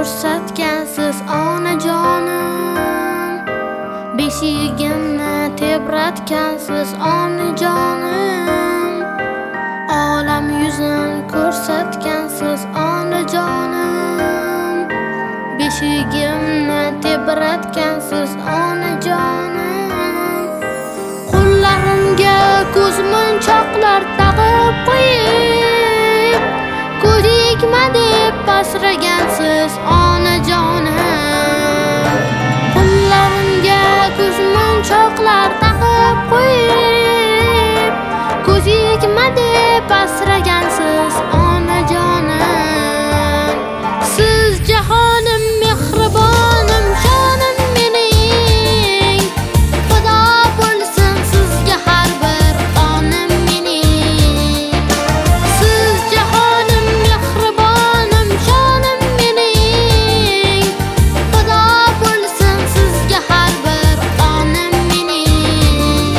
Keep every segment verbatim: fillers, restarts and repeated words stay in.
ko'rsatgansiz onajonim, beshigimni tebratgansiz onajonim, olam yuzin ko'rsatgansiz onajonim, beshigimni tebratgansiz onajonim. Qo'llarimga ko'zmunchoqlar taqib qo'yib, ko'rikma deb asragansiz onajonim. Qo'llarimga ko'zmunchoqlar taqib qo'yib, ko'rikma deb asragansiz onajonim. Siz jahonim, mehribonim, jonim mening, Xudo bo'lsin sizga har bir onim mening. Siz jahonim, mehribonim, jonim mening, Xudo bo'lsin sizga har bir onim mening.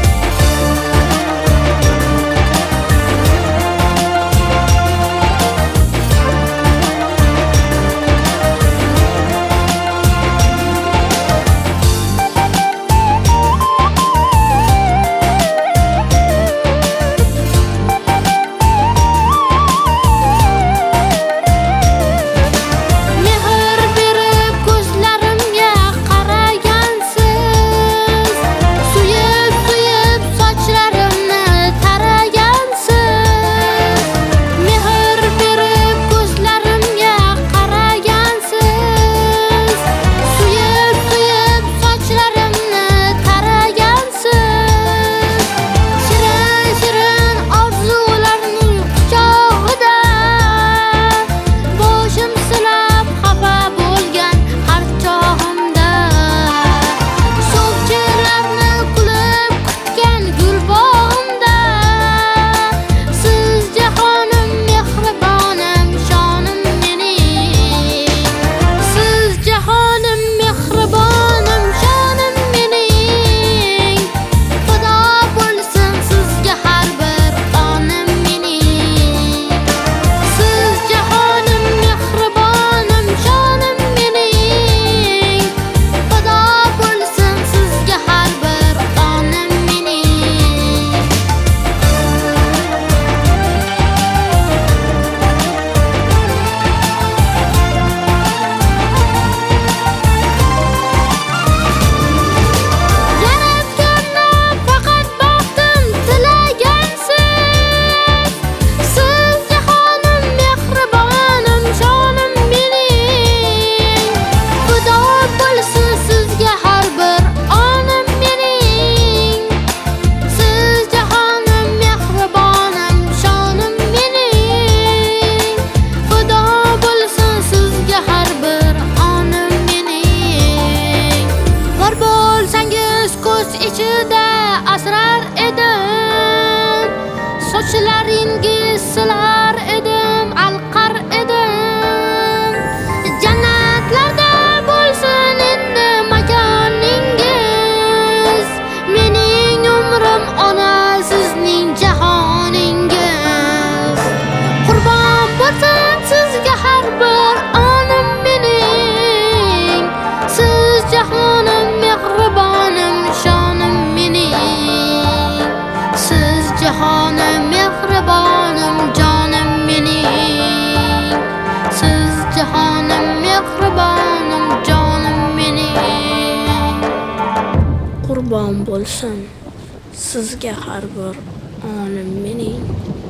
Mehr berib ko'zlarimga qaragansiz, suyib-suyib sochlarimni taragansiz. Mehr berib ko'zlarimga qaragansiz, suyib-suyib sochlarimni taragansiz. Shirin-shirin orzularning quchog'ida boshim silab xafa bo'lgan har chog'imda, sovchilarni kulib kutgan gul bog'imda. Siz jahonim, mehribonim, jonim mening. Siz jahonim, mehribonim, jonim mening, Xudo bo'lsin sizga har bir onim mening. Siz jahonim, mehribonim, jonim mening, Xudo bo'lsin sizga har bir onim mening. Yaratganni faqat baxtim tilagansiz. Siz jahonim, mehribonim, jonim mening, Xudo bo'lsin sizga har bir onim mening. Siz jahonim, mehribonim, jonim mening, Xudo bo'lsin sizga har bir onim mening. Bor bo'lsangiz ko'z ichida asrar edim, sochlaringiz silar edim, alqar edim. Jannatlarda bo'lsin endi makoningiz, mening umrim ona sizning jahoningiz. Qurbon bo'lsin sizga har bir onim mening. Siz jahonim, mehribonim, jonim mening. Siz jahonim, mehribonim, jonim mening. Siz jahonim, mehribonim, jonim mening. Qurbon bo'lsin sizga har bir onim mening.